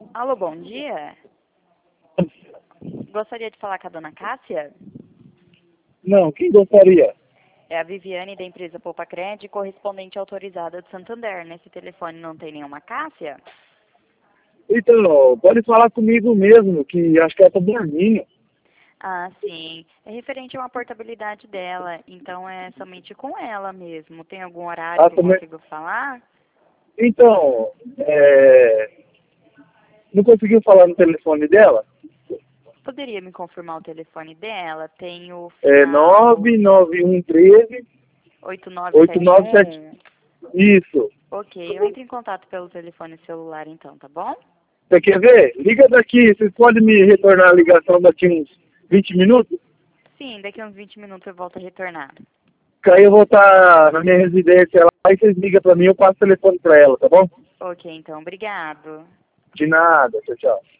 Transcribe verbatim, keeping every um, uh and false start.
Alô, bom dia. Gostaria de falar com a dona Cássia? Não, quem gostaria? É a Viviane da empresa Poupa Cred, correspondente autorizada de Santander. Nesse telefone não tem nenhuma Cássia? Então, pode falar comigo mesmo, que acho que ela tá dormindo. Ah, sim. É referente a uma portabilidade dela, então é somente com ela mesmo. Tem algum horário Ah, que eu também... consigo falar? Então, é... não conseguiu falar no telefone dela? Poderia me confirmar o telefone dela? Tem o É final nove nove um um três oito nove oito sete nove sete. um. Isso. Ok, eu entro em contato pelo telefone celular então, tá bom? Você quer ver? Liga daqui, vocês podem me retornar a ligação daqui uns vinte minutos? Sim, daqui a uns vinte minutos eu volto a retornar. Que aí eu vou estar na minha residência lá e vocês ligam pra mim, eu passo o telefone pra ela, tá bom? Ok, então, obrigado. De nada, tchau, tchau.